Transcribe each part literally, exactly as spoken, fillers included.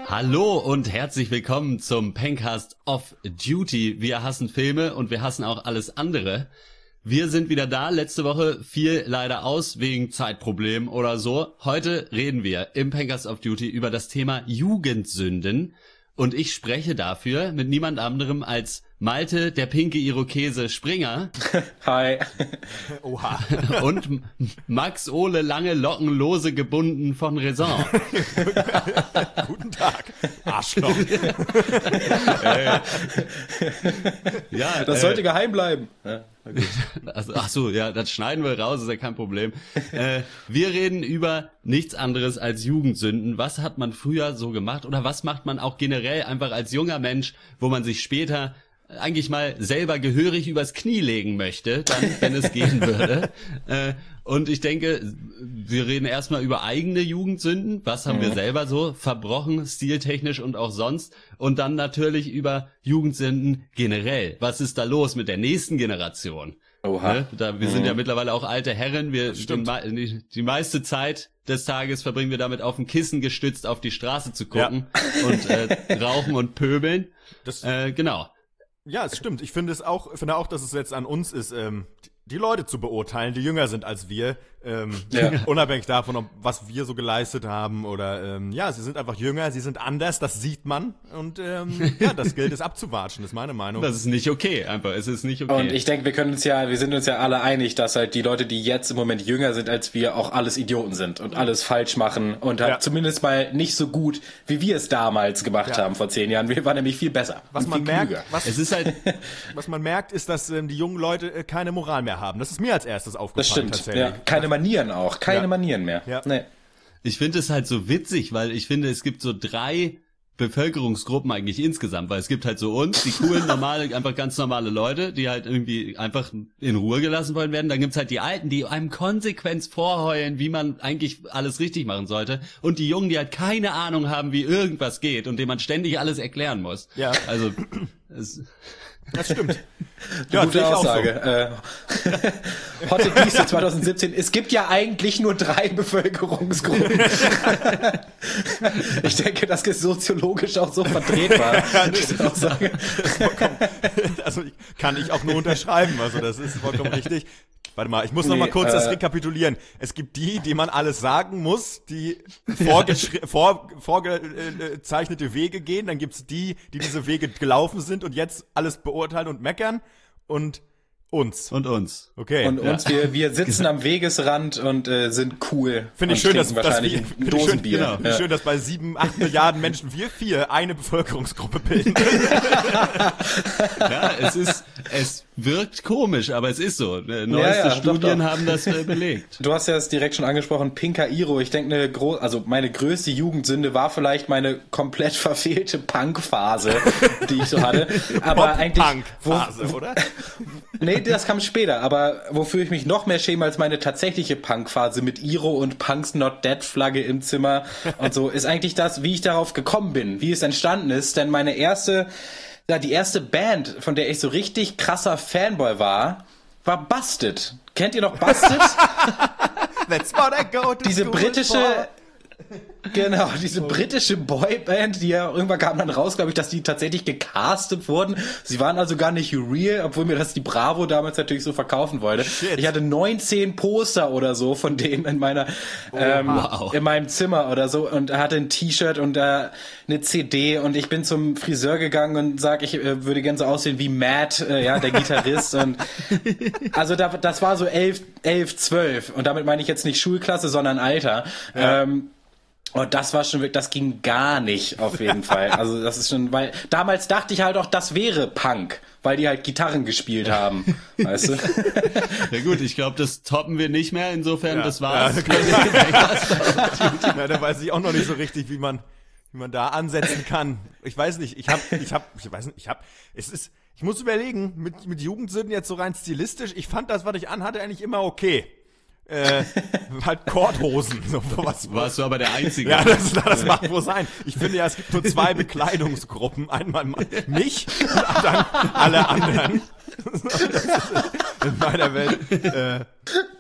Hallo und herzlich willkommen zum Pencast of Duty. Wir hassen Filme und wir hassen auch alles andere. Wir sind wieder da. Letzte Woche fiel leider aus wegen Zeitproblemen oder so. Heute reden wir im Pencast of Duty über das Thema Jugendsünden. Und ich spreche dafür mit niemand anderem als Malte, der pinke Irokese Springer. Hi. Oha. Und Max Ole lange Locken lose gebunden von Raison. Guten Tag, Arschloch. äh, ja, das äh, sollte geheim bleiben. Ja, also, ach so, ja, das schneiden wir raus, ist ja kein Problem. Äh, wir reden über nichts anderes als Jugendsünden. Was hat man früher so gemacht oder was macht man auch generell einfach als junger Mensch, wo man sich später eigentlich mal selber gehörig übers Knie legen möchte, dann, wenn es gehen würde. Äh, und ich denke, wir reden erstmal über eigene Jugendsünden. Was haben mhm. wir selber so verbrochen, stiltechnisch und auch sonst? Und dann natürlich über Jugendsünden generell. Was ist da los mit der nächsten Generation? Oha. Ne? Da, wir mhm. sind ja mittlerweile auch alte Herren. Wir die, die meiste Zeit des Tages verbringen wir damit, auf dem Kissen gestützt auf die Straße zu gucken ja. und äh, rauchen und pöbeln. Das, äh, genau. Ja, es stimmt. Ich finde es auch, finde auch, dass es jetzt an uns ist, ähm, die Leute zu beurteilen, die jünger sind als wir, ähm, ja. unabhängig davon, ob, was wir so geleistet haben oder, ähm, ja, sie sind einfach jünger, sie sind anders, das sieht man und, ähm, ja, das gilt es abzuwatschen, ist meine Meinung. Das ist nicht okay, einfach, es ist nicht okay. Und ich denke, wir können uns ja, wir sind uns ja alle einig, dass halt die Leute, die jetzt im Moment jünger sind als wir, auch alles Idioten sind und alles falsch machen und halt ja. zumindest mal nicht so gut, wie wir es damals gemacht ja. haben vor zehn Jahren. Wir waren nämlich viel besser. Was man merkt, klüger. was, es ist halt, was man merkt, ist, dass ähm, die jungen Leute äh, keine Moral mehr haben. Das ist mir als erstes aufgefallen. Das stimmt, tatsächlich. ja. Keine Manieren auch, keine ja. Manieren mehr. Ja. Nee. Ich finde es halt so witzig, weil ich finde, es gibt so drei Bevölkerungsgruppen eigentlich insgesamt, weil es gibt halt so uns, die coolen, normale, einfach ganz normale Leute, die halt irgendwie einfach in Ruhe gelassen wollen werden. Dann gibt's halt die Alten, die einem konsequent vorheulen, wie man eigentlich alles richtig machen sollte. Und die Jungen, die halt keine Ahnung haben, wie irgendwas geht und denen man ständig alles erklären muss. Ja. Also, es das stimmt. Ja, gute Aussage. So. Äh, Hotte Dieste zwanzig siebzehn. Es gibt ja eigentlich nur drei Bevölkerungsgruppen. Ich denke, das ist soziologisch auch so vertretbar. Ja, nee, diese Aussage. Also kann ich auch nur unterschreiben. Also das ist vollkommen richtig. Warte mal, ich muss noch nee, mal kurz äh, das rekapitulieren. Es gibt die, die man alles sagen muss, die vorgezeichnete vor, vorgezeichnete Wege gehen. Dann gibt's die, die diese Wege gelaufen sind und jetzt alles beurteilen und meckern. Und uns. Und uns. Okay. Und uns, ja. wir, wir sitzen am Wegesrand und äh, sind cool. Finde ich schön, dass, wahrscheinlich dass wir, ein Dosenbier. Schön, genau, ja. schön, dass bei sieben, acht Milliarden Menschen wir vier eine Bevölkerungsgruppe bilden. Ja, es ist, es wirkt komisch, aber es ist so. Neueste ja, ja, Studien doch, doch. haben das äh, belegt. Du hast ja es direkt schon angesprochen, pinker Iro. Ich denke, eine gro- also meine größte Jugendsünde war vielleicht meine komplett verfehlte Punk-Phase, die ich so hatte. Aber eigentlich Punk-Phase, wo, oder? Nee, das kam später, aber wofür ich mich noch mehr schäme als meine tatsächliche Punk-Phase mit Iro und Punks Not Dead Flagge im Zimmer und so, ist eigentlich das, wie ich darauf gekommen bin, wie es entstanden ist, denn meine erste, ja, die erste Band, von der ich so richtig krasser Fanboy war, war Busted. Kennt ihr noch Busted? That's what I go to Diese britische... for. Genau, diese britische Boyband, die ja irgendwann kam dann raus, glaube ich, dass die tatsächlich gecastet wurden. Sie waren also gar nicht real, obwohl mir das die Bravo damals natürlich so verkaufen wollte. Shit. Ich hatte neunzehn Poster oder so von denen in meiner oh, ähm, wow. in meinem Zimmer oder so und hatte ein T-Shirt und äh, eine C D und ich bin zum Friseur gegangen und sag, ich äh, würde gerne so aussehen wie Matt, äh, ja, der Gitarrist und also da, das war so elf, elf, zwölf und damit meine ich jetzt nicht Schulklasse, sondern Alter. Ja. Ähm, Und das war schon wirklich, das ging gar nicht auf jeden Fall. Also das ist schon, weil damals dachte ich halt auch, das wäre Punk, weil die halt Gitarren gespielt haben, weißt du? Ja gut, ich glaube, das toppen wir nicht mehr. Insofern, ja, das war's. Ja, ja, da weiß ich auch noch nicht so richtig, wie man, wie man da ansetzen kann. Ich weiß nicht. Ich habe, ich habe, ich weiß nicht. Ich habe, es ist, ich muss überlegen, mit mit Jugendsünden jetzt so rein stilistisch. Ich fand das, was ich anhatte, eigentlich immer okay. Äh, halt Korthosen. So, was, Warst du aber der Einzige. Ja, das, das mag wohl sein. Ich finde ja, es gibt nur zwei Bekleidungsgruppen. Einmal mich und dann alle anderen. In meiner Welt. Äh,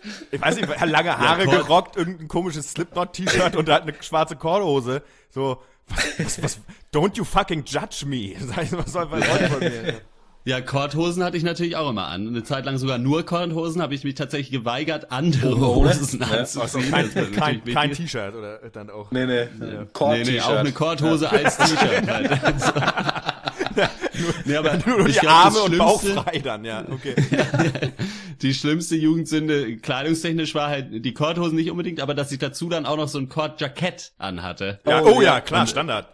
ich weiß nicht, lange Haare ja, gerockt, irgendein komisches Slipknot-T-Shirt und halt eine schwarze Korthose. So, was, was, was, don't you fucking judge me. Sag ich, was soll man Leute von mir? Ja, Korthosen hatte ich natürlich auch immer an. Eine Zeit lang sogar nur Korthosen, habe ich mich tatsächlich geweigert, andere oh, Hosen ja. anzuziehen. Also kein, kein, kein T-Shirt oder dann auch. Nee, nee, ja. nee, nee, auch eine Korthose ja. als T-Shirt halt. Also. Ja, nur, nee, aber nur die glaub, Arme und Bauch frei dann, ja, okay. Die schlimmste Jugendsünde kleidungstechnisch war halt die Korthosen nicht unbedingt, aber dass ich dazu dann auch noch so ein Kordjackett anhatte. Ja, oh, oh ja, klar, und, Standard.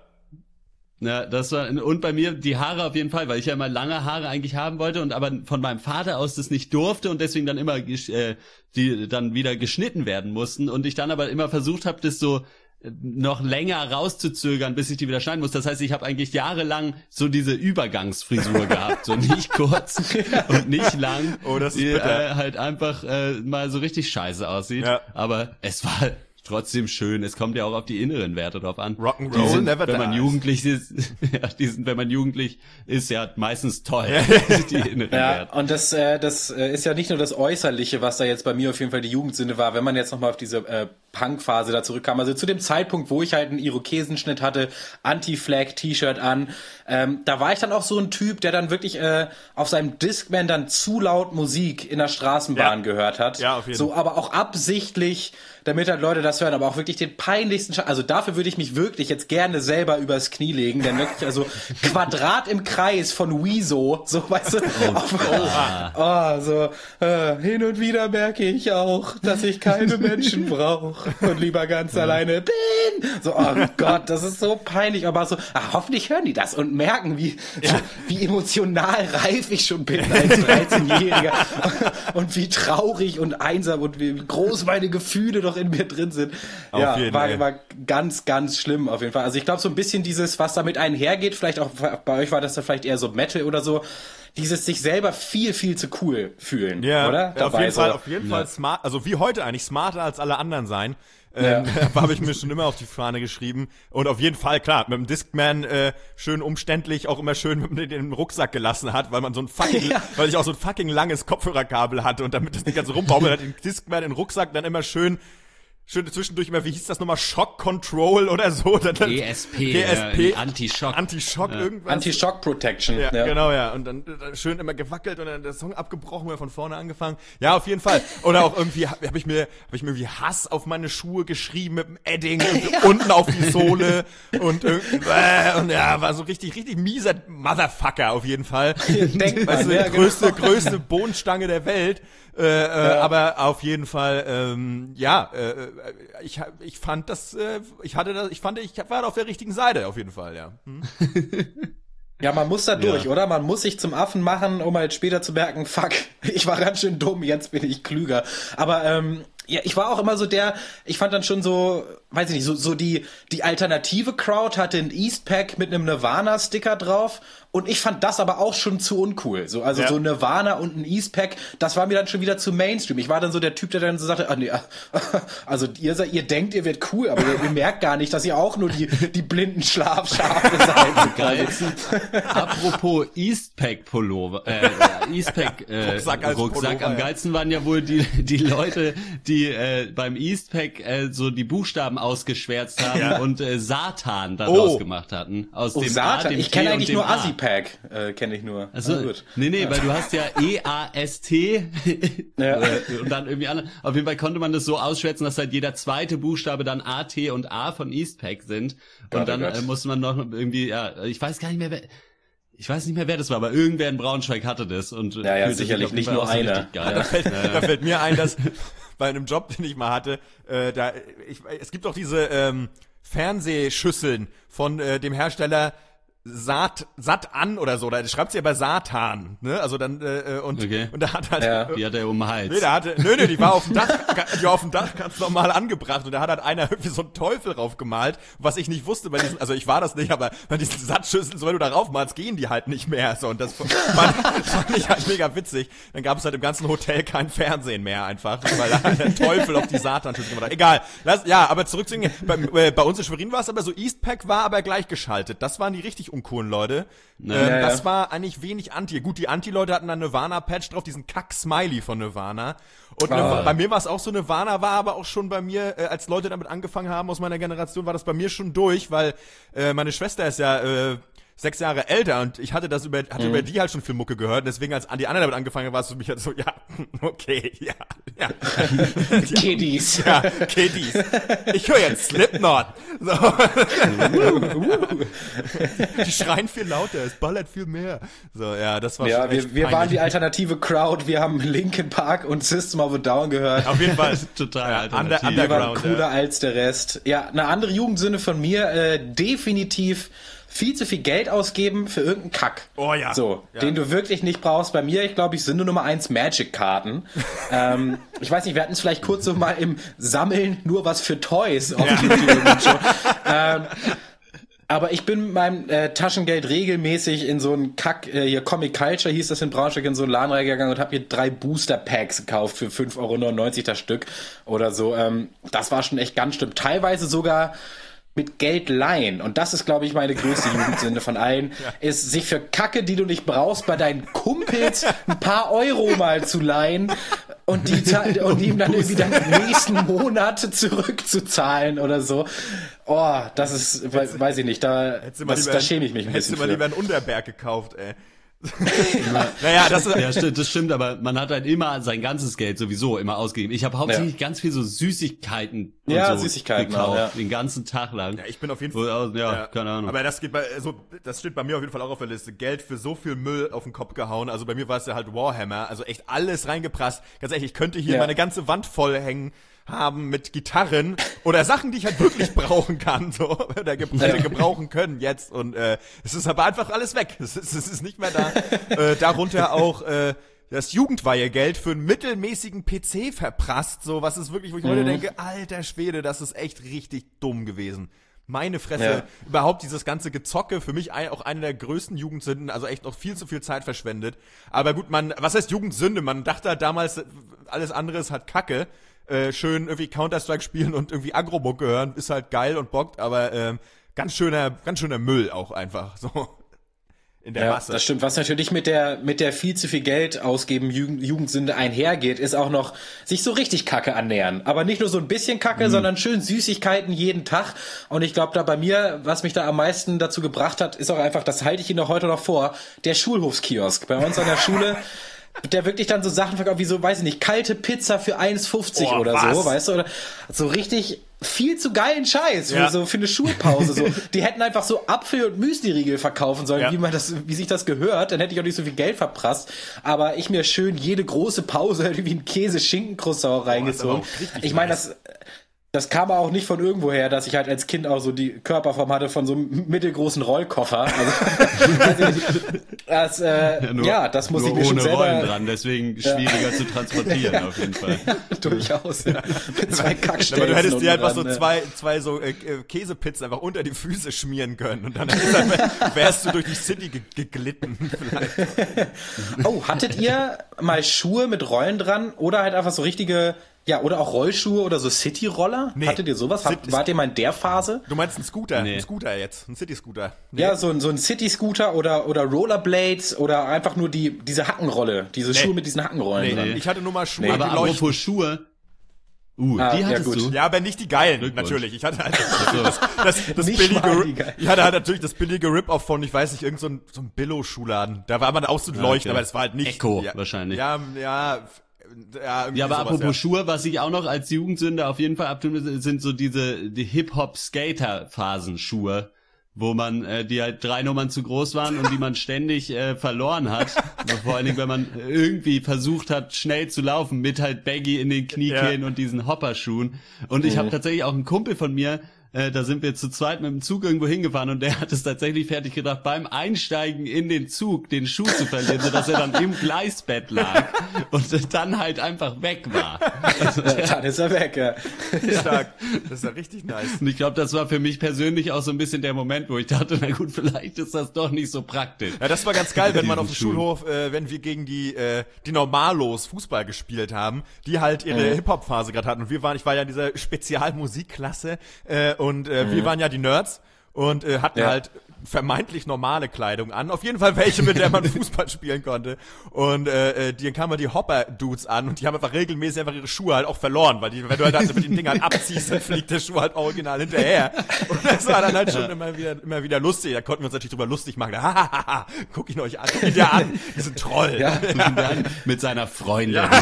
Ja, das war, und bei mir die Haare auf jeden Fall, weil ich ja immer lange Haare eigentlich haben wollte und aber von meinem Vater aus das nicht durfte und deswegen dann immer äh, die dann wieder geschnitten werden mussten und ich dann aber immer versucht habe, das so noch länger rauszuzögern, bis ich die wieder schneiden muss. Das heißt, ich habe eigentlich jahrelang so diese Übergangsfrisur gehabt, so nicht kurz und nicht lang, oh, das ist die bitter. äh, halt einfach äh, mal so richtig scheiße aussieht. Ja. Aber es war trotzdem schön. Es kommt ja auch auf die inneren Werte drauf an. Rock'n'Roll sind, never wenn man dies. jugendlich ist, ja, die sind, wenn man jugendlich ist, ja meistens toll. die inneren ja, Werte. und das, äh, das äh, ist ja nicht nur das Äußerliche, was da jetzt bei mir auf jeden Fall die Jugendsünde war, wenn man jetzt nochmal auf diese äh, Punk-Phase da zurückkam. Also zu dem Zeitpunkt, wo ich halt einen Irokesenschnitt hatte, Anti-Flag-T-Shirt an, ähm, da war ich dann auch so ein Typ, der dann wirklich äh, auf seinem Discman dann zu laut Musik in der Straßenbahn ja. gehört hat. Ja, auf jeden so, aber auch absichtlich, damit halt Leute das hören, aber auch wirklich den peinlichsten Sch- also dafür würde ich mich wirklich jetzt gerne selber übers Knie legen, denn wirklich, also Quadrat im Kreis von Wieso, so, weißt du, oh, auf, oh, oh, so, äh, hin und wieder merke ich auch, dass ich keine Menschen brauche und lieber ganz ja. alleine bin, so, oh Gott, das ist so peinlich, aber so, ach, hoffentlich hören die das und merken, wie, ja. so, wie emotional reif ich schon bin als dreizehnjähriger und wie traurig und einsam und wie groß meine Gefühle doch in mir drin sind. Auf ja, jeden, war, war ganz, ganz schlimm auf jeden Fall. Also ich glaube so ein bisschen dieses, was damit einhergeht, vielleicht auch bei euch war das dann vielleicht eher so Metal oder so, dieses sich selber viel, viel zu cool fühlen, ja, oder? Ja, auf jeden so. Fall, auf jeden ja. Fall smart, also wie heute eigentlich, smarter als alle anderen sein. Ähm, ja. habe ich mir schon immer auf die Fahne geschrieben. Und auf jeden Fall, klar, mit dem Discman äh, schön umständlich auch immer schön mit dem Rucksack gelassen hat, weil man so ein fucking, ja. weil ich auch so ein fucking langes Kopfhörerkabel hatte und damit das nicht ganz so rumbaumelt, hat den Discman in den Rucksack dann immer schön Schön zwischendurch immer, wie hieß das nochmal? Shock Control oder so? G S P. G S P. Äh, Anti-Shock. Anti-Shock ja. irgendwas. Anti-Shock Protection. Ja, ja, genau, ja. Und dann, dann schön immer gewackelt und dann der Song abgebrochen oder von vorne angefangen. Ja, auf jeden Fall. Oder auch irgendwie habe hab ich mir, habe ich mir irgendwie Hass auf meine Schuhe geschrieben mit dem Edding ja. unten auf die Sohle und irgendwie, äh, und ja, war so richtig, richtig mieser Motherfucker auf jeden Fall. Denkt man, weißt du, ja, die größte, genau. größte Bohnenstange der Welt. Äh, äh, ja. Aber auf jeden Fall, ähm, ja, äh, ich ich fand das, äh, ich hatte das, ich fand, ich war auf der richtigen Seite auf jeden Fall, ja. Hm? Ja, man muss da durch, ja. oder? Man muss sich zum Affen machen, um halt später zu merken, fuck, ich war ganz schön dumm, jetzt bin ich klüger. Aber ähm, ja, ich war auch immer so der, ich fand dann schon so, weiß ich nicht, so so die die alternative Crowd hatte ein Eastpak mit einem Nirvana-Sticker drauf und ich fand das aber auch schon zu uncool. So, also ja. so Nirvana und ein Eastpak, das war mir dann schon wieder zu Mainstream. Ich war dann so der Typ, der dann so sagte, ah nee, also ihr seid, ihr denkt, ihr werdet cool, aber ihr, ihr merkt gar nicht, dass ihr auch nur die die blinden Schlafschafe seid. Geil. Apropos Eastpak-Pullover, äh, Eastpak äh, Rucksack, als Rucksack. Pullover, Am ja. geilsten waren ja wohl die die Leute, die äh, beim Eastpak äh, so die Buchstaben ausgeschwärzt haben ja. und äh, Satan daraus oh. gemacht hatten. Aus Oh, dem Satan, A, dem ich T kenne und eigentlich dem nur A. Assi-Pack, äh, kenne ich nur. Also, ah, gut. nee, nee, weil du hast ja E A S T Ja. und dann irgendwie andere. Auf jeden Fall konnte man das so ausschwärzen, dass halt jeder zweite Buchstabe dann A, T und A von Eastpak sind. Und Gott, dann oh Gott. äh, musste man noch irgendwie, ja, ich weiß gar nicht mehr, wer, ich weiß nicht mehr, wer das war, aber irgendwer in Braunschweig hatte das. Und Ja, ja, fühlte sich sicherlich auf jeden nicht Fall nur auch so einer. richtig geil. Da fällt, Ja, ja. da fällt mir ein, dass bei einem Job, den ich mal hatte, äh, da ich, es gibt auch diese ähm, Fernsehschüsseln von äh, dem Hersteller Sat Sat an oder so, da schreibt sie aber Satan, ne? Also dann äh, und Okay. und da hat halt Ja. Die hat er um den Hals. Nee, da hatte, nö, nö, die war auf dem Dach, die war auf dem Dach ganz normal angebracht und da hat halt einer irgendwie so einen Teufel drauf gemalt, was ich nicht wusste bei diesen, also ich war das nicht, aber bei diesen Satzschüsseln, so wenn du da raufmalst, gehen die halt nicht mehr, so, und das fand, fand ich halt mega witzig. Dann gab es halt im ganzen Hotel kein Fernsehen mehr einfach, weil da halt der Teufel auf die Satan-Schüssel gemacht hat. Egal, lass, ja, aber zurück zu den, bei, äh, bei uns in Schwerin war es aber so, Eastpak war aber gleichgeschaltet, das waren die richtig Drogenkuren, Leute. Ja, ähm, ja. Das war eigentlich wenig Anti. Gut, die Anti-Leute hatten dann Nirvana-Patch drauf, diesen Kack-Smiley von Nirvana. Und Ah. Nirvana, bei mir war es auch so, Nirvana war aber auch schon bei mir, äh, als Leute damit angefangen haben aus meiner Generation, war das bei mir schon durch, weil äh, meine Schwester ist ja äh, sechs Jahre älter und ich hatte das über, hatte Mhm. über die halt schon viel Mucke gehört. Deswegen, als die anderen damit angefangen haben, war es für mich halt so, ja, okay, ja, ja. Kiddies. Ja, Kiddies. Ich höre jetzt Slipknot. So. Die schreien viel lauter, es ballert viel mehr. So, ja, das war Ja, schon echt wir, wir waren peinlich. die alternative Crowd. Wir haben Linkin Park und System of a Down gehört. Auf jeden Fall. Total Ja, alternativ. under, Wir waren Underground. cooler Ja. als der Rest. Ja, eine andere Jugendsünde von mir, äh, definitiv viel zu viel Geld ausgeben für irgendeinen Kack. Oh ja. So, Ja. den du wirklich nicht brauchst. Bei mir, ich glaube, ich Sünde Nummer eins Magic-Karten. ähm, ich weiß nicht, wir hatten es vielleicht kurz so mal im Sammeln nur was für Toys auf Ja. YouTube schon. ähm, aber ich bin mit meinem äh, Taschengeld regelmäßig in so einen Kack, äh, hier Comic Culture hieß das in Braunschweig, in so einen Laden reingegangen und habe mir drei Booster Packs gekauft für fünf Euro neunundneunzig das Stück oder so. Ähm, das war schon echt ganz schlimm. Teilweise sogar mit Geld leihen. Und das ist, glaube ich, meine größte Jugendsünde von allen, ist sich für Kacke, die du nicht brauchst, bei deinen Kumpels ein paar Euro mal zu leihen und die, za- und ihm dann irgendwie dann im nächsten Monat zurückzuzahlen oder so. Oh, das ist, we- weiß ich nicht, da, Hättest du mal das, lieber da einen- schäme ich mich ein Hättest bisschen du mal für. lieber einen Unterberg gekauft, ey. Naja, das ist, Ja, stimmt, das stimmt, aber man hat halt immer sein ganzes Geld sowieso immer ausgegeben. Ich habe hauptsächlich ganz viel so Süßigkeiten und Ja, so Süßigkeiten gekauft, auch, ja. den ganzen Tag lang. ja, ich bin auf jeden Wo- Fall, ja, keine Ahnung. Aber das geht bei, so, das steht bei mir auf jeden Fall auch auf der Liste. Geld für so viel Müll auf den Kopf gehauen. Also bei mir war es ja halt Warhammer. Also echt alles reingeprasst. Ganz ehrlich, ich könnte hier Ja. meine ganze Wand voll hängen haben mit Gitarren oder Sachen, die ich halt wirklich brauchen kann, so, oder ge hätte gebrauchen können jetzt. Und äh, es ist aber einfach alles weg. Es ist, es ist nicht mehr da. äh, darunter auch äh, das Jugendweihegeld für einen mittelmäßigen P C verprasst, so, was ist wirklich, wo ich heute denke, alter Schwede, das ist echt richtig dumm gewesen. Meine Fresse, Ja. überhaupt dieses ganze Gezocke, für mich ein, auch eine der größten Jugendsünden, also echt noch viel zu viel Zeit verschwendet. Aber gut, man, was heißt Jugendsünde? Man dachte halt damals, alles andere ist halt Kacke. Äh, schön irgendwie Counter-Strike spielen und irgendwie Agro-Mucke hören, ist halt geil und bockt, aber ähm, ganz schöner, ganz schöner Müll auch einfach, so. In der Ja, Masse. das stimmt. Was natürlich mit der mit der viel zu viel Geld ausgeben Jugend, Jugendsünde einhergeht, ist auch noch sich so richtig Kacke annähern. Aber nicht nur so ein bisschen Kacke, Mhm. sondern schön Süßigkeiten jeden Tag. Und ich glaube, da bei mir, was mich da am meisten dazu gebracht hat, ist auch einfach, das halte ich Ihnen auch heute noch vor, der Schulhofskiosk bei uns an der Schule. Der wirklich dann so Sachen verkauft, wie so, weiß ich nicht, kalte Pizza für eins fünfzig Oh, oder was? so, weißt du, oder so richtig viel zu geilen Scheiß Ja. für so für eine Schulpause so. Die hätten einfach so Apfel- und Müsli-Riegel verkaufen sollen, Ja. wie man das, wie sich das gehört, dann hätte ich auch nicht so viel Geld verprasst. Aber ich mir schön jede große Pause irgendwie ein Käse-Schinken-Croissant reingezogen. auch richtig Ich meine, nice. das das kam auch nicht von irgendwoher, dass ich halt als Kind auch so die Körperform hatte von so einem mittelgroßen Rollkoffer. Also, das, äh, ja, nur, das muss nur ich mir schon ohne Rollen selber dran, deswegen schwieriger zu transportieren auf jeden Fall. durchaus ja. mit zwei Kackstellen. Aber du hättest dir einfach so dran, ne? zwei, zwei so äh, äh, Käsepizzen einfach unter die Füße schmieren können und dann, dann wärst du durch die City ge geglitten. Vielleicht. Oh, hattet ihr mal Schuhe mit Rollen dran oder halt einfach so richtige, ja, oder auch Rollschuhe oder so City-Roller? Nee. Hattet ihr sowas? Habt, City- wart ihr mal in der Phase? Du meinst einen Scooter? Nee. Ein Scooter jetzt, ein City-Scooter. Nee. Ja, so ein, so ein City-Scooter oder, oder Rollerblades oder einfach nur die, diese Hackenrolle, diese Schuhe mit diesen Hackenrollen Nee, dran. ich hatte nur mal Schuhe, Nee. die Aber leuchten. apropos Schuhe, uh, Ah, die ja, hattest gut. du? Ja, aber nicht die geilen, Glückwunsch. natürlich. Ich hatte halt das, das, das Nicht billige, mal die Rip- geilen. ich hatte halt natürlich das billige Rip-Off von, ich weiß nicht, irgend so ein, so ein Billo-Schuhladen. Da war man auch so leuchten, okay. aber es war halt nicht. Echo ja, wahrscheinlich. Ja, ja, f- ja, irgendwie Ja, aber sowas, apropos ja. Schuhe, was ich auch noch als Jugendsünde auf jeden Fall abtun, sind so diese die Hip-Hop-Skater-Phasenschuhe, wo man äh, die halt drei Nummern zu groß waren und die man ständig äh, verloren hat. Also vor allen Dingen, wenn man irgendwie versucht hat, schnell zu laufen mit halt Baggy in den Kniekehlen Ja. und diesen Hopperschuhen. Und ich habe tatsächlich auch einen Kumpel von mir, äh, da sind wir zu zweit mit dem Zug irgendwo hingefahren und der hat es tatsächlich fertig gedacht, beim Einsteigen in den Zug den Schuh zu verlieren, sodass er dann im Gleisbett lag und dann halt einfach weg war. Also, Ja, dann ist er weg, ja. Stark. Das ist ja richtig nice. und ich glaube, das war für mich persönlich auch so ein bisschen der Moment, wo ich dachte, na gut, vielleicht ist das doch nicht so praktisch. Ja, das war ganz geil, wenn man auf dem Diesen Schuh. Schulhof, äh, wenn wir gegen die äh, die Normalos Fußball gespielt haben, die halt ihre Mhm. Hip-Hop-Phase gerade hatten. Und wir waren, ich war ja in dieser Spezialmusikklasse äh, und äh, wir waren ja die Nerds. und äh, hatten ja. halt vermeintlich normale Kleidung an. Auf jeden Fall welche, mit der man Fußball spielen konnte. Und äh, die kamen die Hopper-Dudes an und die haben einfach regelmäßig einfach ihre Schuhe halt auch verloren, weil die, wenn du halt also mit den Dingern abziehst, dann fliegt der Schuh halt original hinterher. Und das war dann halt schon immer wieder immer wieder lustig. Da konnten wir uns natürlich drüber lustig machen. Hahaha, guck ihn euch an, guck ihn dir an, die sind Troll. Ja, ja. Mit seiner Freundin. Ja.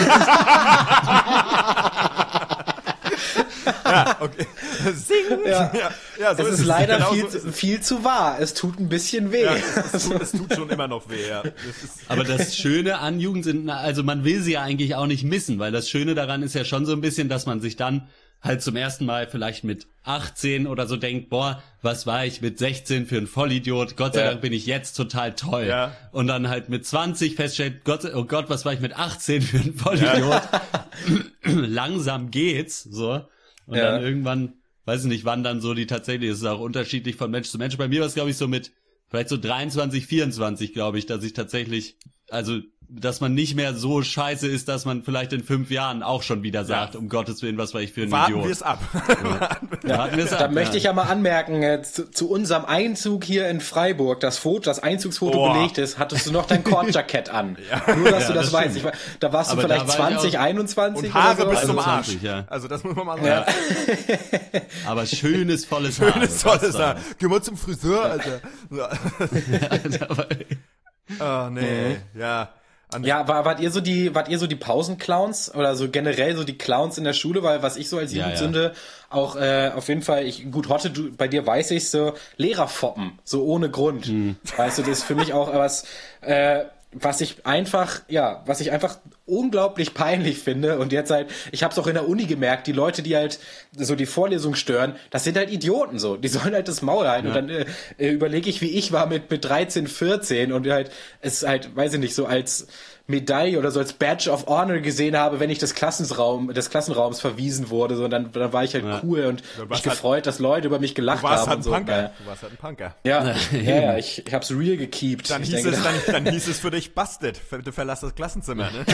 Ja, okay. Sing. Ja, ja, ja so es ist ist es. leider Genau viel, so ist viel zu wahr. Es tut ein bisschen weh. Ja, es, es, tut, es tut schon immer noch weh, ja. Das ist Aber das Schöne an Jugendsünden, also man will sie ja eigentlich auch nicht missen, weil das Schöne daran ist ja schon so ein bisschen, dass man sich dann halt zum ersten Mal vielleicht mit achtzehn oder so denkt, boah, was war ich mit sechzehn für ein Vollidiot, Gott sei Ja. Dank bin ich jetzt total toll. Ja. Und dann halt mit zwanzig feststellt, Gott, oh Gott, was war ich mit achtzehn für ein Vollidiot. Ja. Langsam geht's, so. Und Ja. dann irgendwann, weiß ich nicht, wann dann so die tatsächlich, das ist auch unterschiedlich von Mensch zu Mensch. Bei mir war es, glaube ich, so mit vielleicht so dreiundzwanzig, vierundzwanzig, glaube ich, dass ich tatsächlich, also, dass man nicht mehr so scheiße ist, dass man vielleicht in fünf Jahren auch schon wieder sagt, Ja. um Gottes Willen, was war ich für ein warten Idiot. wir es ab. Ja. Warten wir's Da ab, möchte ja. ich ja mal anmerken, äh, zu, zu unserem Einzug hier in Freiburg, das Foto, das Einzugsfoto Boah. belegt ist, hattest du noch dein Kordjackett an. Nur, dass Ja, du das, das weißt. stimmt. Ich, war- da warst Aber du da vielleicht war ich zwanzig, auch- einundzwanzig Und Haare oder bis so. zum Arsch. einundzwanzig, ja. Also das muss man mal sagen. Ja. Aber schönes, volles Haar. Schönes, das tolles war Haar. Geh mal zum Friseur, Alter. das. Aber- Oh, nee, ja. An Ja, war, wart ihr so die, wart ihr so die Pausenclowns oder so generell so die Clowns in der Schule, weil was ich so als Ja, Jugendsünde auch äh, auf jeden Fall, ich gut Hotte, du, bei dir weiß ich so Lehrerfoppen, so ohne Grund, Mhm. weißt du, das ist für mich auch was, äh, was ich einfach, ja, was ich einfach unglaublich peinlich finde und jetzt halt, ich habe es auch in der Uni gemerkt, die Leute, die halt so die Vorlesung stören, das sind halt Idioten so, die sollen halt das Maul halten Ja. und dann äh, äh, überlege ich, wie ich war mit mit dreizehn, vierzehn und halt es halt, weiß ich nicht, so als Medaille oder so als Badge of Honor gesehen habe, wenn ich des Klassenraum, des Klassenraums verwiesen wurde, so, dann, dann war ich halt Ja. cool und Du mich warst halt- gefreut, dass Leute über mich Du gelacht warst haben halt und ein so. Punker. Naja. Du warst halt ein Punker. Ja, ja, ja, ich, ich hab's real gekeept. Dann ich hieß, denke, es, dann, dann hieß es für dich Busted. Du verlass das Klassenzimmer, ne?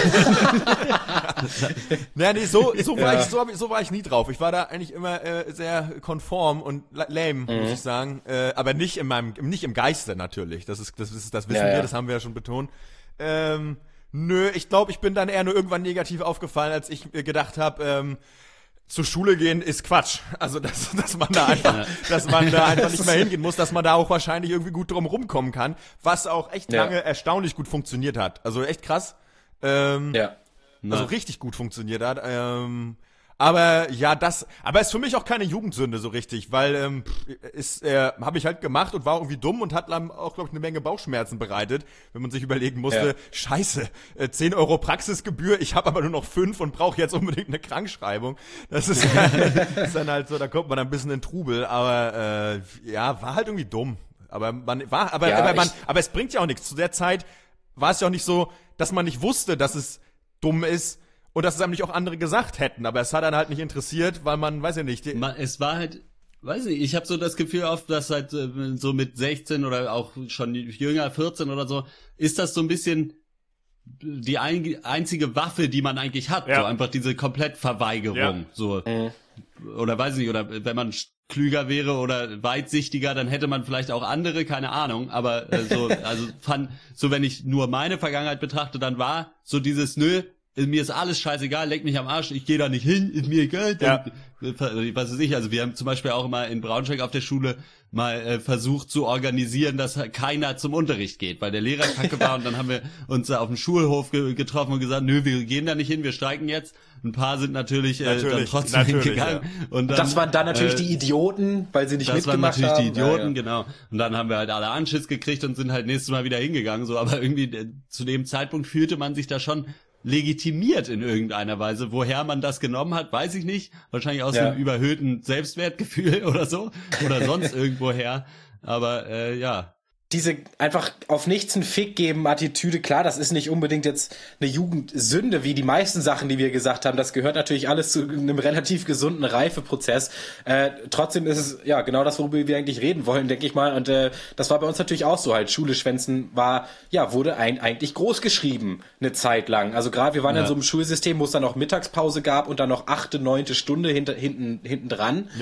Naja, nee, so, so, war Ja. ich, so, hab ich, so war ich nie drauf. Ich war da eigentlich immer äh, sehr konform und la- lame, Mhm. muss ich sagen. Äh, aber nicht in meinem, nicht im Geiste natürlich. Das ist, das ist, das wissen Ja, wir, ja. das haben wir ja schon betont. Ähm, nö, ich glaube, ich bin dann eher nur irgendwann negativ aufgefallen, als ich äh, gedacht habe, ähm, zur Schule gehen ist Quatsch. Also dass, dass man da einfach, dass man da einfach nicht mehr hingehen muss, dass man da auch wahrscheinlich irgendwie gut drum rumkommen kann, was auch echt Ja. lange erstaunlich gut funktioniert hat. Also echt krass. Ähm, ja. also richtig gut funktioniert hat. Ähm, aber ja, das, aber ist für mich auch keine Jugendsünde so richtig, weil ähm, ist, äh, habe ich halt gemacht und war irgendwie dumm und hat dann auch, glaube ich, eine Menge Bauchschmerzen bereitet, wenn man sich überlegen musste, Ja. scheiße, äh, zehn Euro Praxisgebühr, ich habe aber nur noch fünf und brauche jetzt unbedingt eine Krankschreibung. Das ist, ist dann halt so, da kommt man ein bisschen in Trubel, aber äh, ja, war halt irgendwie dumm. Aber man war, aber, Ja, aber man, ich- aber es bringt ja auch nichts. Zu der Zeit war es ja auch nicht so, dass man nicht wusste, dass es dumm ist und dass es einem nicht auch andere gesagt hätten. Aber es hat dann halt nicht interessiert, weil man, weiß ja nicht, die, Man, es war halt, weiß ich, ich habe so das Gefühl oft, dass halt äh, so mit sechzehn oder auch schon jünger, vierzehn oder so, ist das so ein bisschen die ein, einzige Waffe, die man eigentlich hat. Ja. So einfach diese Komplettverweigerung. Ja. So. Oder weiß ich nicht, oder wenn man klüger wäre oder weitsichtiger, dann hätte man vielleicht auch andere, keine Ahnung, aber äh, so, also fand, so wenn ich nur meine Vergangenheit betrachte, dann war so dieses, nö, mir ist alles scheißegal, leck mich am Arsch, ich gehe da nicht hin, ist mir egal. Dann, äh, was weiß ich, also wir haben zum Beispiel auch immer in Braunschweig auf der Schule mal äh, versucht zu organisieren, dass keiner zum Unterricht geht, weil der Lehrer kacke war und dann haben wir uns da auf dem Schulhof ge getroffen und gesagt, nö, wir gehen da nicht hin, wir streiken jetzt. Ein paar sind natürlich, äh, Natürlich, dann trotzdem natürlich, hingegangen. ja. Und dann, Das waren dann natürlich äh, die Idioten, weil sie nicht das waren mitgemacht natürlich haben. die Idioten, Ja, ja. genau. Und dann haben wir halt alle Anschiss gekriegt und sind halt nächstes Mal wieder hingegangen, so. Aber irgendwie äh, zu dem Zeitpunkt fühlte man sich da schon legitimiert in irgendeiner Weise. Woher man das genommen hat, weiß ich nicht. Wahrscheinlich aus Ja. einem überhöhten Selbstwertgefühl oder so. Oder sonst irgendwoher. Aber äh, ja. Diese einfach auf nichts einen Fick geben Attitüde, klar, das ist nicht unbedingt jetzt eine Jugendsünde, wie die meisten Sachen, die wir gesagt haben. Das gehört natürlich alles zu einem relativ gesunden Reifeprozess. Äh, trotzdem ist es ja genau das, worüber wir eigentlich reden wollen, denke ich mal. Und äh, das war bei uns natürlich auch so halt. Schule schwänzen war, ja, wurde ein, eigentlich groß geschrieben eine Zeit lang. Also gerade wir waren ja. Ja. in so einem Schulsystem, wo es dann noch Mittagspause gab und dann noch achte, neunte Stunde hinter, hinten, hinten dran. Jo.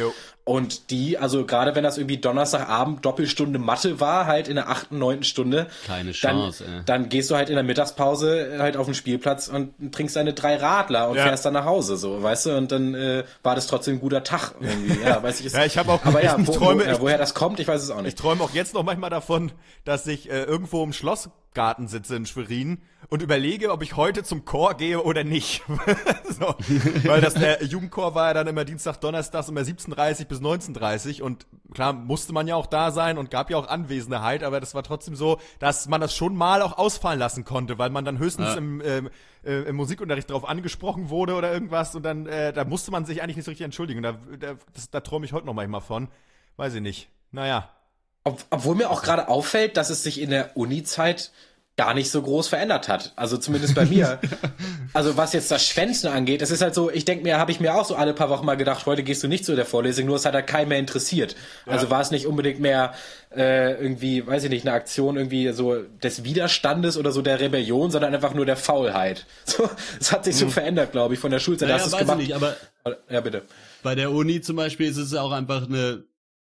Und die, also gerade wenn das irgendwie Donnerstagabend Doppelstunde Mathe war, halt in der achten, neunten Stunde. Keine Chance, dann, ey. Dann gehst du halt in der Mittagspause halt auf den Spielplatz und trinkst deine drei Radler und ja. fährst dann nach Hause, so, weißt du? Und dann äh, war das trotzdem ein guter Tag irgendwie. Ja, weiß ich. Ist, ja, ich habe auch, aber ja, ich wo, träume, wo, ja, woher das kommt, ich weiß es auch nicht. Ich träume auch jetzt noch manchmal davon, dass ich äh, irgendwo im Schlossgarten sitze in Schwerin und überlege, ob ich heute zum Chor gehe oder nicht. So. Weil das der Jugendchor war ja dann immer Dienstag, Donnerstags immer siebzehn Uhr dreißig bis neunzehn Uhr dreißig und klar musste man ja auch da sein und gab ja auch Anwesenheit, aber das war trotzdem so, dass man das schon mal auch ausfallen lassen konnte, weil man dann höchstens ja. im, ähm, äh, im Musikunterricht darauf angesprochen wurde oder irgendwas und dann äh, da musste man sich eigentlich nicht so richtig entschuldigen. Da, da, das, da träume ich heute noch manchmal von. Weiß ich nicht. Naja. Ob, obwohl mir auch gerade auffällt, dass es sich in der Uni-Zeit gar nicht so groß verändert hat. Also zumindest bei mir. Also was jetzt das Schwänzen angeht, es ist halt so, ich denke mir, habe ich mir auch so alle paar Wochen mal gedacht, heute gehst du nicht zu der Vorlesung, nur es hat halt keinen mehr interessiert. Ja. Also war es nicht unbedingt mehr äh, irgendwie, weiß ich nicht, eine Aktion irgendwie so des Widerstandes oder so der Rebellion, sondern einfach nur der Faulheit. So, es hat sich so hm. verändert, glaube ich, von der Schulzeit. Naja, hast du es weiß gemacht. ich nicht, aber ja, bitte. Bei der Uni zum Beispiel ist es auch einfach eine,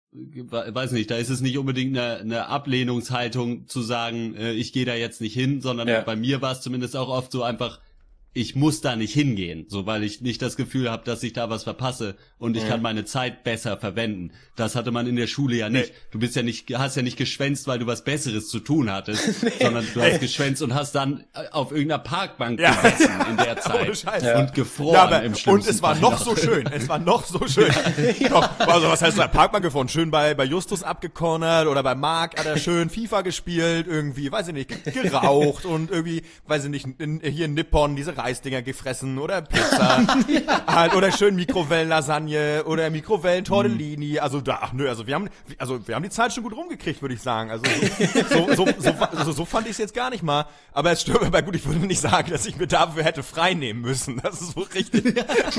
weiß nicht, da ist es nicht unbedingt eine, eine Ablehnungshaltung zu sagen, äh, ich gehe da jetzt nicht hin, sondern ja. bei mir war es zumindest auch oft so einfach, ich muss da nicht hingehen, so weil ich nicht das Gefühl habe, dass ich da was verpasse und ich mhm. kann meine Zeit besser verwenden. Das hatte man in der Schule ja nicht. Nee. Du bist ja nicht, hast ja nicht geschwänzt, weil du was Besseres zu tun hattest, nee. sondern du hast geschwänzt und hast dann auf irgendeiner Parkbank ja. gesessen in der Zeit ja. und gefroren ja, aber, im schlimmsten Und es war Fall noch so schön. Es war noch so schön. ja. Doch, also was heißt da? Parkbank gefroren? Schön bei bei Justus abgecornert oder bei Marc hat er schön FIFA gespielt, irgendwie, weiß ich nicht, geraucht und irgendwie, weiß ich nicht, in, hier in Nippon diese Reisdinger gefressen oder Pizza ja. halt, oder schön Mikrowellenlasagne oder Mikrowellen-Tortellini. Also da, ach nö, also wir haben, also wir haben die Zeit schon gut rumgekriegt, würde ich sagen. Also so, so, so, so, so fand ich es jetzt gar nicht mal. Aber es stört, aber gut, ich würde nicht sagen, dass ich mir dafür hätte frei nehmen müssen. Das ist wohl richtig.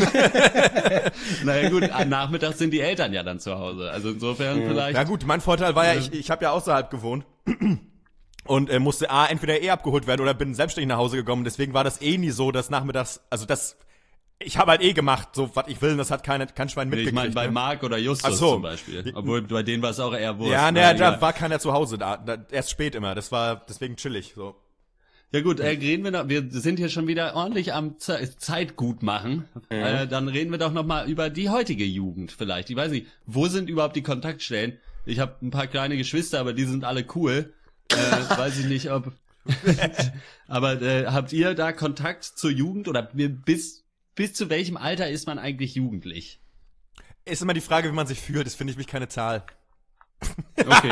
Naja gut, am Nachmittag sind die Eltern ja dann zu Hause. Also insofern mhm. vielleicht. Ja gut, mein Vorteil war ja, ich, ich habe ja außerhalb gewohnt. Und äh, musste A, entweder eh abgeholt werden oder bin selbstständig nach Hause gekommen. Deswegen war das eh nie so, dass nachmittags, also das, ich habe halt eh gemacht, so was ich will, und das hat keine, kein Schwein mitgekriegt. Nee, ich meine bei ne? Marc oder Justus so. zum Beispiel. Obwohl bei denen war es auch eher Wurst. Ja, ne, da war keiner zu Hause, da, da erst spät immer. Das war deswegen chillig. So. Ja gut, äh, reden wir noch, wir sind hier schon wieder ordentlich am Ze- Zeit gut machen. Mhm. Äh, dann reden wir doch noch mal über die heutige Jugend vielleicht. Ich weiß nicht, wo sind überhaupt die Kontaktstellen? Ich habe ein paar kleine Geschwister, aber die sind alle cool. äh, weiß ich nicht, ob aber äh, habt ihr da Kontakt zur Jugend oder bis bis zu welchem Alter ist man eigentlich jugendlich? Ist immer die Frage, wie man sich fühlt, das finde ich mich keine Zahl. Okay.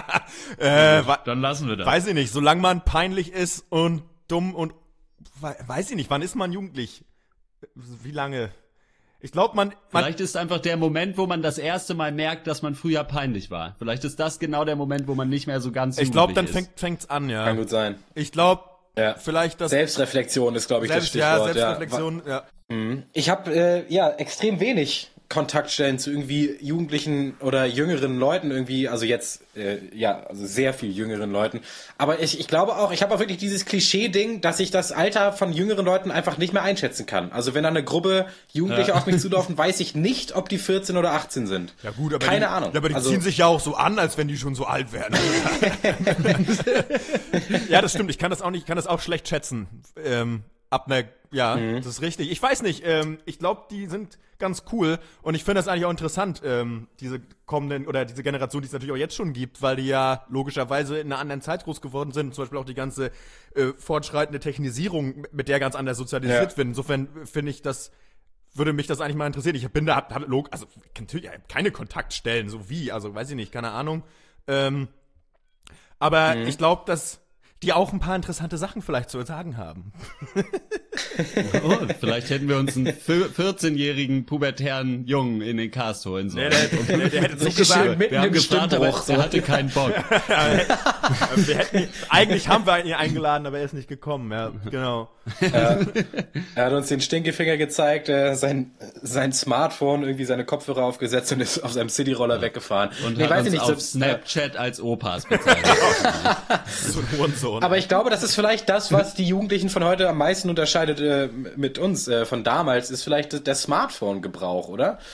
äh, Dann lassen wir das. Weiß ich nicht, solange man peinlich ist und dumm und weiß ich nicht, wann ist man jugendlich? Wie lange? Ich glaube, man, man... Vielleicht ist einfach der Moment, wo man das erste Mal merkt, dass man früher peinlich war. Vielleicht ist das genau der Moment, wo man nicht mehr so ganz jugendlich ist. Ich glaube, dann fängt fängt's an, ja. Kann gut sein. Ich glaube, ja. vielleicht das... Selbstreflexion ist, glaube ich, Selbst, das Stichwort. Ja, Selbstreflexion, ja. ja. Ich habe äh, ja extrem wenig Kontaktstellen zu irgendwie jugendlichen oder jüngeren Leuten irgendwie, also jetzt, äh, ja, also sehr viel jüngeren Leuten. Aber ich, ich glaube auch, ich habe auch wirklich dieses Klischee-Ding, dass ich das Alter von jüngeren Leuten einfach nicht mehr einschätzen kann. Also wenn da eine Gruppe Jugendliche ja. auf mich zulaufen, weiß ich nicht, ob die vierzehn oder achtzehn sind. Ja gut, aber keine die, Ahnung. Aber die also, ziehen sich ja auch so an, als wenn die schon so alt wären. Ja, das stimmt. Ich kann das auch nicht, ich kann das auch schlecht schätzen. Ähm, ab einer, ja, mhm. das ist richtig. Ich weiß nicht. Ähm, ich glaube, die sind ganz cool und ich finde das eigentlich auch interessant, ähm, diese kommenden oder diese Generation, die es natürlich auch jetzt schon gibt, weil die ja logischerweise in einer anderen Zeit groß geworden sind, zum Beispiel auch die ganze äh, fortschreitende Technisierung, mit der ganz anders sozialisiert ja. wird. Insofern finde ich das, würde mich das eigentlich mal interessieren. Ich bin da, hab, hab, also natürlich ich hab keine Kontaktstellen, so wie, also weiß ich nicht, keine Ahnung. Ähm, aber mhm. ich glaube, dass die auch ein paar interessante Sachen vielleicht zu sagen haben. Oh, vielleicht hätten wir uns einen vierzehnjährigen pubertären Jungen in den Cast holen sollen. Der, der, der, der hätte so gesagt, wir haben gefragt, aber er hatte keinen Bock. wir hätten, eigentlich haben wir ihn eingeladen, aber er ist nicht gekommen. Ja, genau. Ja, er hat uns den Stinkefinger gezeigt, äh, sein sein Smartphone, irgendwie seine Kopfhörer aufgesetzt und ist auf seinem Cityroller ja. weggefahren. Und nee, hat weiß uns nicht, auf so, Snapchat als Opas bezeichnet. So ein Hurensohn. Aber ich glaube, das ist vielleicht das, was die Jugendlichen von heute am meisten unterscheidet äh, mit uns, äh, von damals, ist vielleicht der Smartphone-Gebrauch, oder?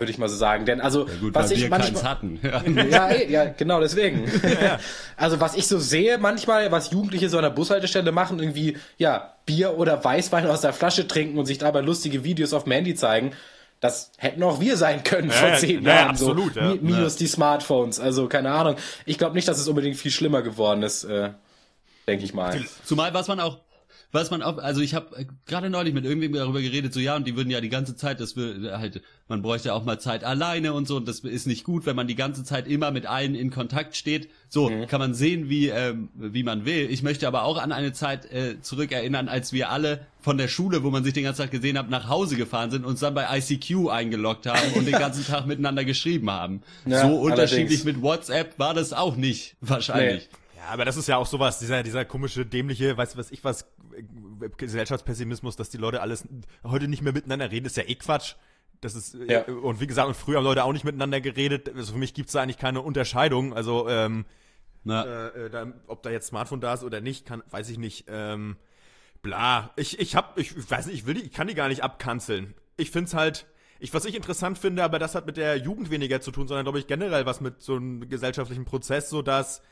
würde ich mal so sagen. Denn also, ja gut, was weil ich wir manchmal keins hatten. ja, ey, ja, genau deswegen. Also was ich so sehe manchmal, was Jugendliche so an der Bushaltestelle machen, irgendwie ja Bier oder Weißwein aus der Flasche trinken und sich dabei lustige Videos auf dem Handy zeigen, das hätten auch wir sein können ja, vor zehn ja, Jahren. Absolut, so. ja. Minus ja. die Smartphones. Also keine Ahnung. Ich glaube nicht, dass es unbedingt viel schlimmer geworden ist, äh, denke ich mal. Zumal was man auch Was man auch, also ich habe gerade neulich mit irgendwem darüber geredet, so ja, und die würden ja die ganze Zeit, das will halt, man bräuchte auch mal Zeit alleine und so, und das ist nicht gut, wenn man die ganze Zeit immer mit allen in Kontakt steht. So mhm. kann man sehen, wie ähm, wie man will. Ich möchte aber auch an eine Zeit äh, zurückerinnern, als wir alle von der Schule, wo man sich den ganzen Tag gesehen hat, nach Hause gefahren sind und uns dann bei I C Q eingeloggt haben und den ganzen Tag miteinander geschrieben haben. Ja, so unterschiedlich allerdings. Mit WhatsApp war das auch nicht, wahrscheinlich. Nee. Ja, aber das ist ja auch sowas, dieser dieser komische, dämliche, weißt du was ich was, Gesellschaftspessimismus, dass die Leute alles heute nicht mehr miteinander reden, ist ja eh Quatsch. Das ist, ja. Und wie gesagt, und früher haben Leute auch nicht miteinander geredet. Also für mich gibt's da eigentlich keine Unterscheidung. Also, ähm, Na. Äh, da, ob da jetzt Smartphone da ist oder nicht, kann, weiß ich nicht. Ähm, bla. Ich, ich hab, ich weiß nicht, ich will die, ich kann die gar nicht abkanzeln. Ich find's halt, ich, was ich interessant finde, aber das hat mit der Jugend weniger zu tun, sondern glaube ich generell was mit so einem gesellschaftlichen Prozess, so dass,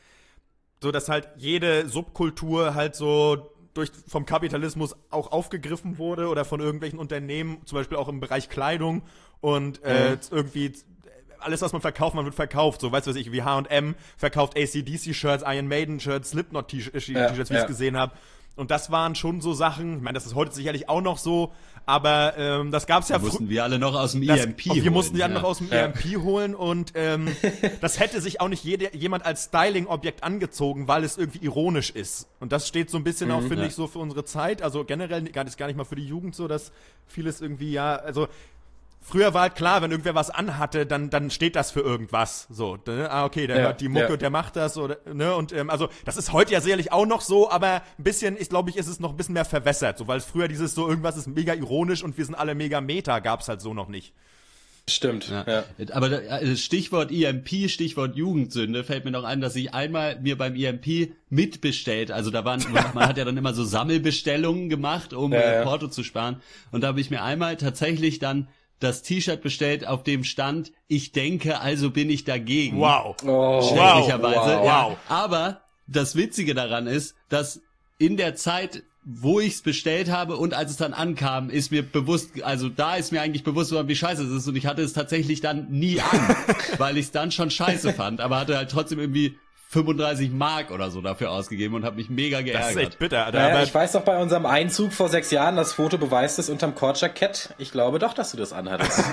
so dass halt jede Subkultur halt so durch vom Kapitalismus auch aufgegriffen wurde oder von irgendwelchen Unternehmen, zum Beispiel auch im Bereich Kleidung und äh, mhm. irgendwie alles, was man verkauft, man wird verkauft. So, weißt du was ich, wie H und M verkauft A C D C-Shirts, Iron Maiden-Shirts, Slipknot-T-Shirts, ja, wie ich es gesehen habe. Und das waren schon so Sachen, ich meine, das ist heute sicherlich auch noch so, aber ähm, das gab's ja früher. mussten wir alle noch aus dem das, E M P holen. Wir mussten die alle ja. noch aus dem ja. E M P holen und ähm, das hätte sich auch nicht jede, jemand als Styling-Objekt angezogen, weil es irgendwie ironisch ist. Und das steht so ein bisschen mhm, auch, finde ja. ich, so für unsere Zeit, also generell gar nicht, gar nicht mal für die Jugend so, dass vieles irgendwie, ja, also früher war halt klar, wenn irgendwer was anhatte, dann dann steht das für irgendwas. So, ne? Ah, okay, der ja, hört die Mucke, ja. der macht das oder ne und ähm, also das ist heute ja sicherlich auch noch so, aber ein bisschen, ich glaube, ich ist es noch ein bisschen mehr verwässert, so weil es früher dieses so irgendwas ist mega ironisch und wir sind alle mega Meta gab's halt so noch nicht. Stimmt. Ja. Ja. Aber das Stichwort E M P, Stichwort Jugendsünde, fällt mir noch ein, dass ich einmal mir beim E M P mitbestellt, also da waren, man hat ja dann immer so Sammelbestellungen gemacht, um ja, ja. Porto zu sparen, und da habe ich mir einmal tatsächlich dann das T-Shirt bestellt, auf dem stand, ich denke, also bin ich dagegen. Wow. Oh, Schrecklicherweise. wow, wow. Ja. Aber das Witzige daran ist, dass in der Zeit, wo ich es bestellt habe und als es dann ankam, ist mir bewusst, also da ist mir eigentlich bewusst geworden, wie scheiße es ist, und ich hatte es tatsächlich dann nie an, weil ich es dann schon scheiße fand, aber hatte halt trotzdem irgendwie fünfunddreißig Mark oder so dafür ausgegeben und habe mich mega geärgert. Das ist echt bitter. Alter. Naja, aber ich weiß doch, bei unserem Einzug vor sechs Jahren, das Foto beweist es unterm Kordjackett. Ich glaube doch, dass du das anhattest.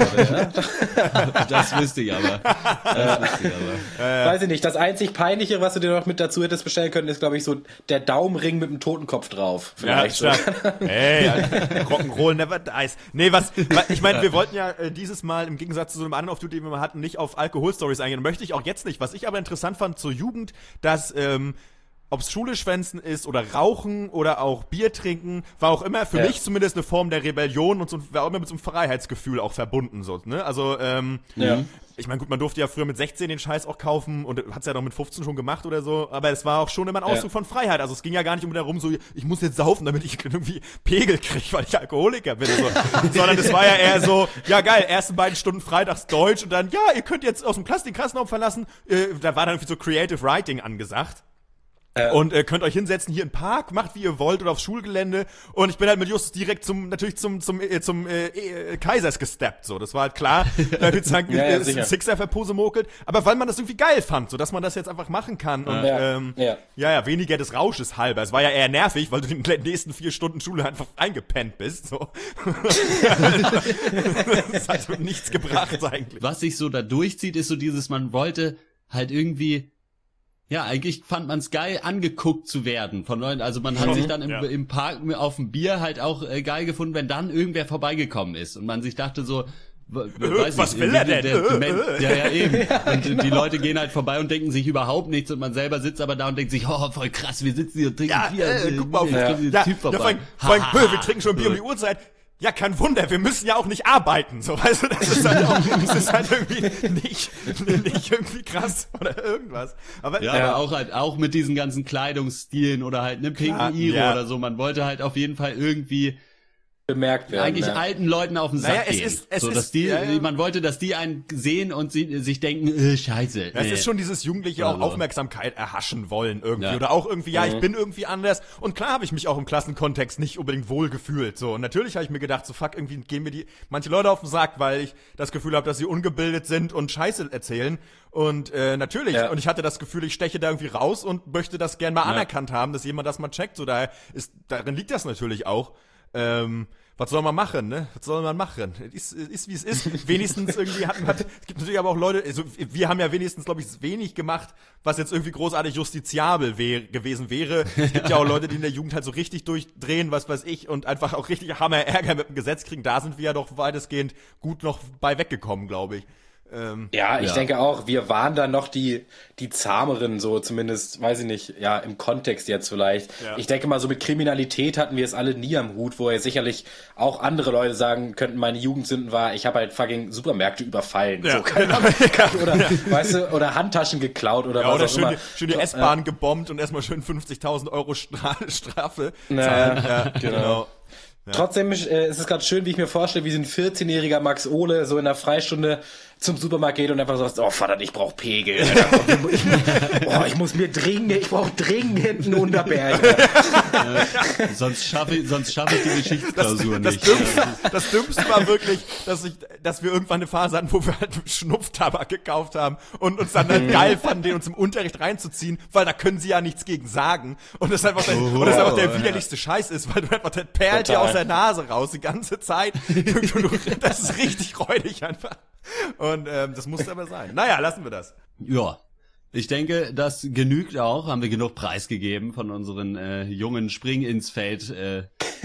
Das wüsste ich aber. Das wüsste ich aber. Äh, weiß ich nicht. Das einzig Peinliche, was du dir noch mit dazu hättest bestellen können, ist, glaube ich, so der Daumenring mit dem Totenkopf drauf. Vielleicht ja, so. Ey, Rock'n'Roll never dies. Nee, was, ich meine, wir wollten ja äh, dieses Mal im Gegensatz zu so einem anderen Auftritt, den wir mal hatten, nicht auf Alkoholstories eingehen. Möchte ich auch jetzt nicht. Was ich aber interessant fand zur Jugend, dass ähm, ob es Schule schwänzen ist oder Rauchen oder auch Bier trinken, war auch immer für ja. mich zumindest eine Form der Rebellion und so, war auch immer mit so einem Freiheitsgefühl auch verbunden. So, ne? Also ähm, ja. ich meine, gut, man durfte ja früher mit sechzehn den Scheiß auch kaufen und hat's ja doch mit fünfzehn schon gemacht oder so, aber es war auch schon immer ein Ausdruck ja. von Freiheit. Also es ging ja gar nicht um darum, so ich muss jetzt saufen, damit ich irgendwie Pegel kriege, weil ich Alkoholiker bin. So. Sondern es war ja eher so, ja geil, ersten beiden Stunden freitags Deutsch und dann, ja, ihr könnt jetzt aus dem Klass den Klassenraum verlassen. Äh, da war dann irgendwie so Creative Writing angesagt. Und äh, könnt euch hinsetzen hier im Park, macht wie ihr wollt oder aufs Schulgelände. Und ich bin halt mit Justus direkt zum natürlich zum zum äh, zum äh, äh, Kaisers gesteppt. So, das war halt klar. Da wird sagen, ja, ja, ist ein Sixer verposemokelt. Aber weil man das irgendwie geil fand, so dass man das jetzt einfach machen kann. Und ja. ähm, ja. ja, ja, weniger des Rausches halber. Es war ja eher nervig, weil du in den nächsten vier Stunden Schule einfach eingepennt bist. So. Das hat so nichts gebracht eigentlich. Was sich so da durchzieht, ist so dieses, man wollte halt irgendwie. Ja, eigentlich fand man es geil, angeguckt zu werden von Leuten. Also man hat Mhm. sich dann im, Ja. im Park auf dem Bier halt auch äh, geil gefunden, wenn dann irgendwer vorbeigekommen ist. Und man sich dachte so, w- weiß was nicht, will er denn? Der, der, der, Äh, äh. ja, ja, eben. Und die Leute gehen halt vorbei und denken sich überhaupt nichts und man selber sitzt aber da und denkt sich, oh, voll krass, wir sitzen hier und trinken Ja, Bier. äh, guck mal auf jetzt ja. kommt dieser Ja, Typ ja, vorbei. vor allem, vor allem, Ha, bö, ha, wir trinken schon Bier um die so. Uhrzeit. Ja, kein Wunder, wir müssen ja auch nicht arbeiten, so, weißt du, das ist halt auch, das ist halt irgendwie nicht, nicht irgendwie krass oder irgendwas. Aber, Ja, Ja. aber auch halt, auch mit diesen ganzen Kleidungsstilen oder halt einem pinken Klar, Iro ja. oder so. Man wollte halt auf jeden Fall irgendwie, bemerkt werden. Eigentlich ja. alten Leuten auf den Sack Naja, es gehen. ist- es so, dass ist- die, ja, ja. man wollte, dass die einen sehen und sie, sich denken, äh, scheiße. Das nee. ist schon dieses Jugendliche auch Also. Aufmerksamkeit erhaschen wollen irgendwie. Ja. Oder auch irgendwie, ja, ich bin irgendwie anders. Und klar habe ich mich auch im Klassenkontext nicht unbedingt wohl gefühlt. So. Und natürlich habe ich mir gedacht, so fuck, irgendwie gehen mir die manche Leute auf den Sack, weil ich das Gefühl habe, dass sie ungebildet sind und Scheiße erzählen. Und äh, natürlich, Ja. und ich hatte das Gefühl, ich steche da irgendwie raus und möchte das gern mal Ja. anerkannt haben, dass jemand das mal checkt. So, daher ist, darin liegt das natürlich auch. Ähm, was soll man machen, ne? Was soll man machen? Es ist, ist wie es ist. Wenigstens irgendwie hatten, hat, es gibt natürlich aber auch Leute, also wir haben ja wenigstens, glaube ich, wenig gemacht, was jetzt irgendwie großartig justiziabel wär, gewesen wäre. Es gibt ja auch Leute, die in der Jugend halt so richtig durchdrehen, was weiß ich, und einfach auch richtig Hammer Ärger mit dem Gesetz kriegen. Da sind wir ja doch weitestgehend gut noch bei weggekommen, glaube ich. Ähm, Ja, ich Ja. denke auch, wir waren da noch die, die zahmeren, so zumindest, weiß ich nicht, ja, im Kontext jetzt vielleicht. Ja. Ich denke mal, so mit Kriminalität hatten wir es alle nie am Hut, wo ja sicherlich auch andere Leute sagen könnten, meine Jugendsünden war, ich habe halt fucking Supermärkte überfallen. Ja, so, keine Ahnung. Oder, weißt du, oder Handtaschen geklaut oder ja, was oder auch schön, immer. die, schön die S-Bahn gebombt und erstmal schön fünfzigtausend Euro Stra Strafe Na, zahlen. Ja, genau. genau. Trotzdem äh, ist es gerade schön, wie ich mir vorstelle, wie so ein vierzehnjähriger Max Ohle so in der Freistunde zum Supermarkt geht und einfach sagt, oh Vater, ich brauch Pegel. Alter. Ich, oh, ich muss mir dringend, ich brauch dringend einen Unterberg. äh, sonst schaffe ich, sonst schaffe ich die Geschichtsklausur Das nicht. Dümmste, das Dümmste war wirklich, dass ich, dass wir irgendwann eine Phase hatten, wo wir halt Schnupftabak gekauft haben und uns dann halt geil fanden, den uns im Unterricht reinzuziehen, weil da können sie ja nichts gegen sagen. Und das einfach der, Oh, und das einfach der ja. widerlichste Scheiß ist, weil du einfach, der perlt dir Total. aus der Nase raus die ganze Zeit. Das ist richtig räudig einfach. Und ähm, das musste aber sein. Naja, lassen wir das. Ja. Ich denke, das genügt auch. Haben wir genug preisgegeben von unseren äh, jungen Spring ins Feld äh,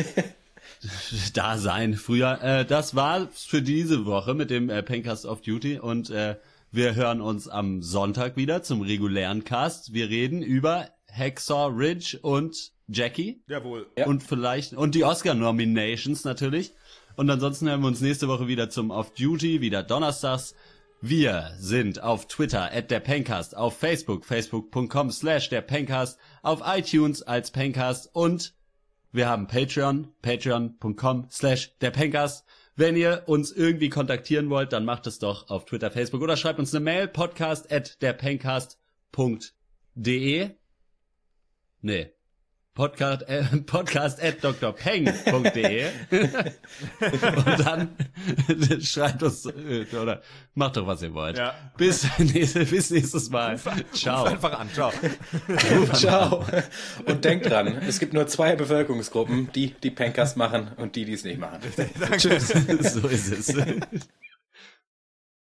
Dasein früher. Äh, das war für diese Woche mit dem äh, Pencast of Duty und äh, wir hören uns am Sonntag wieder zum regulären Cast. Wir reden über Hacksaw Ridge und Jackie. Jawohl. Ja. Und vielleicht, und die Oscar-Nominations natürlich. Und ansonsten hören wir uns nächste Woche wieder zum Off Duty, wieder donnerstags. Wir sind auf Twitter at der Pencast, auf Facebook, facebook.com slash der Pencast, auf iTunes als Pencast und wir haben Patreon, patreon.com slash der Pencast. Wenn ihr uns irgendwie kontaktieren wollt, dann macht es doch auf Twitter, Facebook oder schreibt uns eine Mail, podcast at derpencast.de. Nee. Podcast, äh, podcast at drpeng.de und dann schreibt uns äh, oder macht doch, was ihr wollt. Ja. Bis, nächste, bis nächstes Mal. Ciao. Ruf einfach an. Ciao. Ciao. Und denkt dran, es gibt nur zwei Bevölkerungsgruppen, die die Pencast machen und die, die es nicht machen. Danke. So ist es.